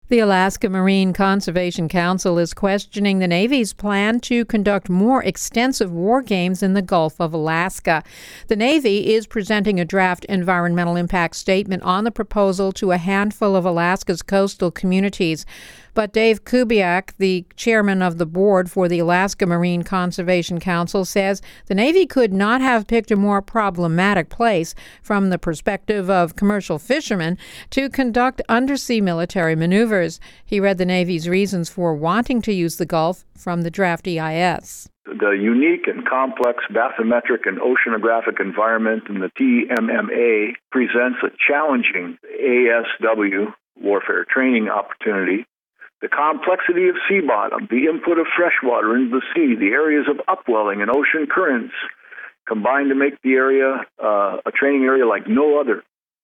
The Alaska Marine Conservation Council is questioning the Navy's plan to conduct more extensive war games in the Gulf of Alaska. The Navy is presenting a draft environmental impact statement on the proposal to a handful of Alaska's coastal communities. But Dave Kubiak, the chairman of the board for the Alaska Marine Conservation Council, says the Navy could not have picked a more problematic place from the perspective of commercial fishermen to conduct undersea military maneuvers. He read the Navy's reasons for wanting to use the Gulf from the draft EIS. The unique and complex bathymetric and oceanographic environment in the TMMA presents a challenging ASW warfare training opportunity. The complexity of sea bottom, the input of fresh water into the sea, the areas of upwelling and ocean currents combine to make the area a training area like no other.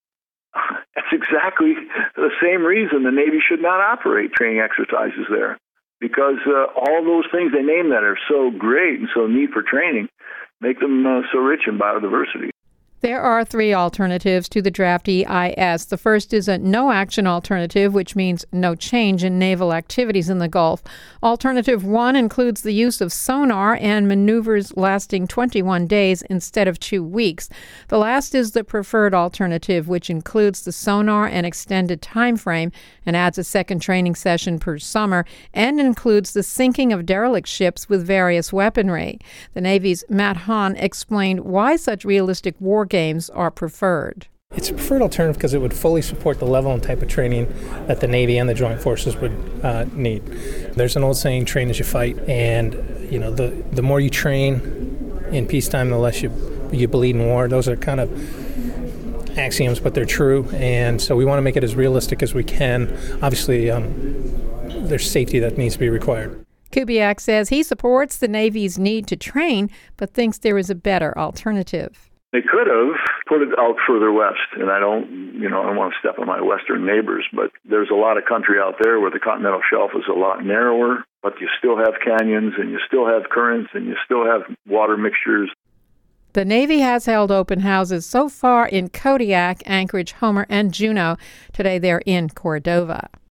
That's exactly the same reason the Navy should not operate training exercises there, because all those things they name that are so great and so neat for training make them so rich in biodiversity. There are three alternatives to the draft EIS. The first is a no-action alternative, which means no change in naval activities in the Gulf. Alternative 1 includes the use of sonar and maneuvers lasting 21 days instead of 2 weeks. The last is the preferred alternative, which includes the sonar and extended time frame and adds a second training session per summer and includes the sinking of derelict ships with various weaponry. The Navy's Matt Hahn explained why such realistic war games are preferred. It's a preferred alternative because it would fully support the level and type of training that the Navy and the Joint Forces would need. There's an old saying, train as you fight, and the more you train in peacetime, the less you bleed in war. Those are kind of axioms, but they're true, and so we want to make it as realistic as we can. Obviously, there's safety that needs to be required. Kubiak says he supports the Navy's need to train, but thinks there is a better alternative. They could have put it out further west, and I don't want to step on my western neighbors, but there's a lot of country out there where the continental shelf is a lot narrower, but you still have canyons, and you still have currents, and you still have water mixtures. The Navy has held open houses so far in Kodiak, Anchorage, Homer, and Juneau. Today they're in Cordova.